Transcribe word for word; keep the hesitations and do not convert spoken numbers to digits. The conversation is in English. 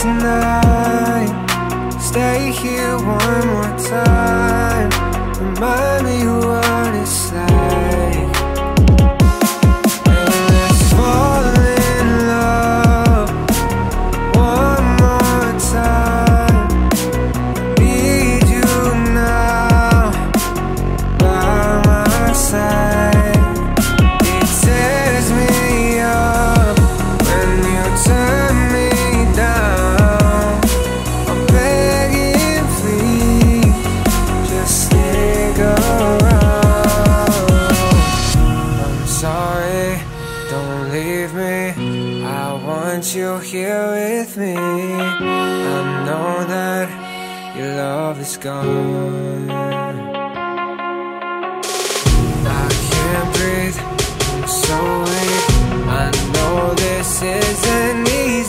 tonight. Stay here one more time. Remind me what it's like. And let's fall in love one more time. Need you now by my side. It tears me up when you turn me down. I'm begging, please, just stick around. I'm sorry, don't leave me. I want you here with me. I know that your love is gone. I can't breathe, I'm so weak. I know this isn't easy.